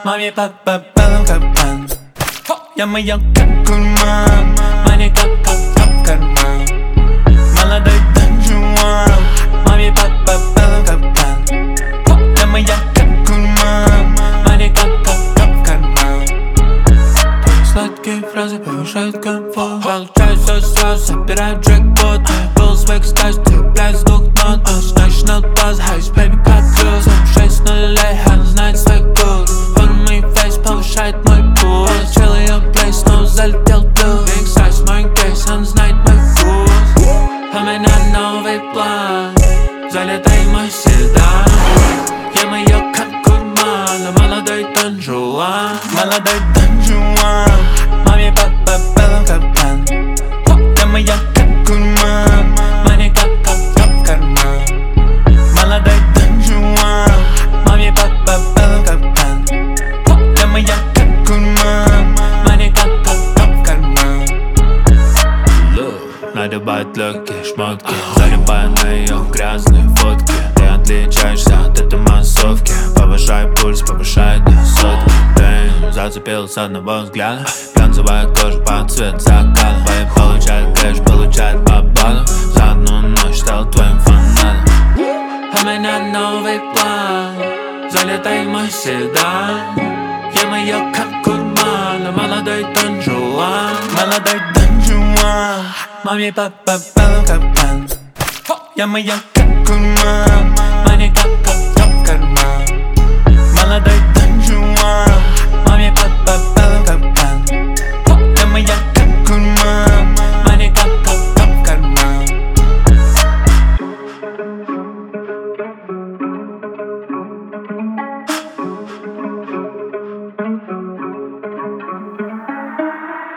Маме, папа, белым капкан. Я моя как гурман. Money как карман. Молодой Дон Жуан. Маме, папа, белым капкан. Я моя как гурман. Money как карман. Сладкие фразы повышают комфорт. Получаю все сразу, собираю джекпот. Был свек стаж, цепляюсь с двух нот. National Buzz, House, baby, как плюс. 6 нулей, она знает свой курс. Фон мой фейс повышает мой пульс. Получил ее плейс, снова залетел блюз. Big size, мой кейс, он знает мой вкус. У меня новый план. Залетай мой седан. Я моё как гурман. Молодой Дон Жуан. Молодой Дон Жуан. Маме, папа, белым капкан. Я моя как гурман. Money как карман. Молодой Дон Жуан. Маме, папа, белым капкан. Я моя как гурман. Money как карман. Надевает легкие шмотки, залипая на ее грязные фотки. Ты отличаешься от этой массовки. Повышай пульс, повышай до сотки. Ты зацепил с одного взгляда. Глянцевая кожа под цвет заката. Твои получают кэш, получают по баллу. За одну ночь стал твоим фанатом. У меня новый план. Залетай в мой седан. Я моё как гурман. Молодой Дон Жуан. Молодой Дон Жуан. Маме, папа, белым капкан. Я моя как гурман.